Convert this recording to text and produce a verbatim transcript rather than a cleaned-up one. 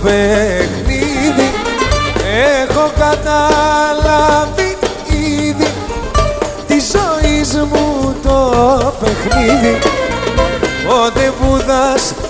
παιχνίδι. Έχω καταλάβει ήδη τη ζωής μου το παιχνίδι. Πότε Βούδας